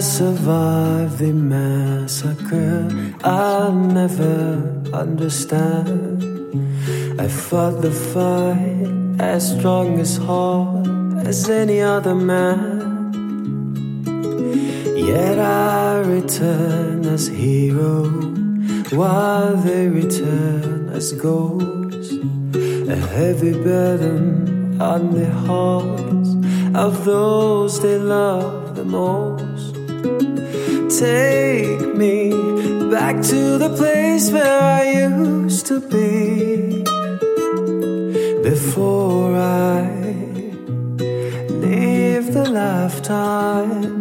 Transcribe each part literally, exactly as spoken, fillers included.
survived the massacre, I'll never understand. I fought the fight as strong as hard as any other man. Yet I return as hero, while they return as ghosts. A heavy burden on the hearts of those they love the most. Take me back to the place where I used to be, before I leave the lifetime.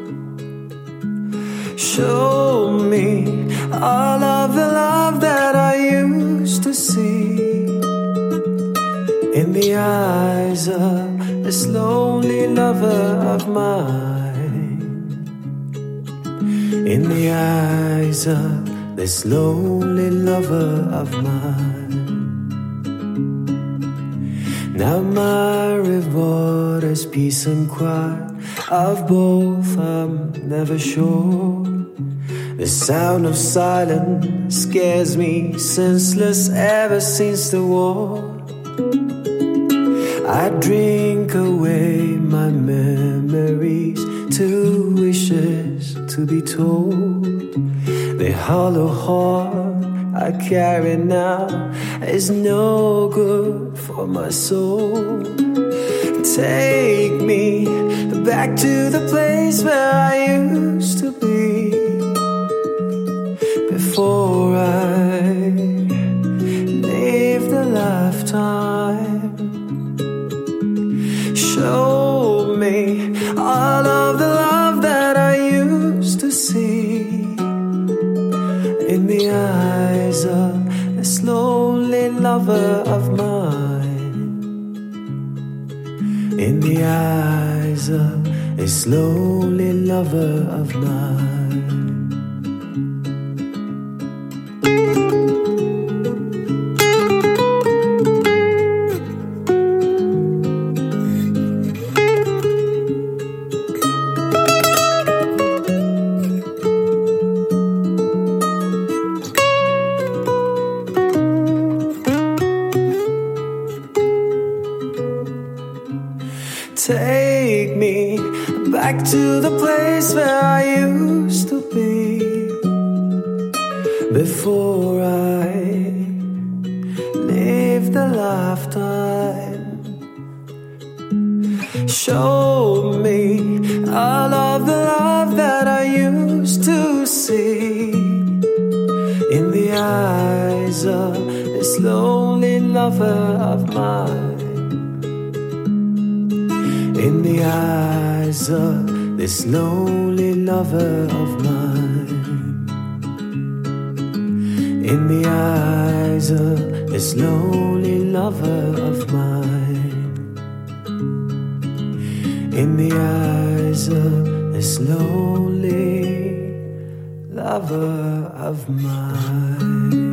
Show me all of the love that I used to see in the eyes of this lonely lover of mine, in the eyes of this lonely lover of mine. Now my reward is peace and quiet. Of both I'm never sure. The sound of silence scares me senseless ever since the war. I drink away my memories to wishes to be told. The hollow heart I carry now is no good for my soul. Take me back to the place where I used to be, before I leave the lifetime. Show me all of the love that I used to see in the eyes of this lonely lover of mine, in the eyes of this lonely lover of mine. Take me back to the place where I used to be, before I leave the lifetime. Show me all of the love that I used to see in the eyes of this lonely lover of mine, in the eyes of this lonely lover of mine, in the eyes of this lonely lover of mine, in the eyes of this lonely lover of mine.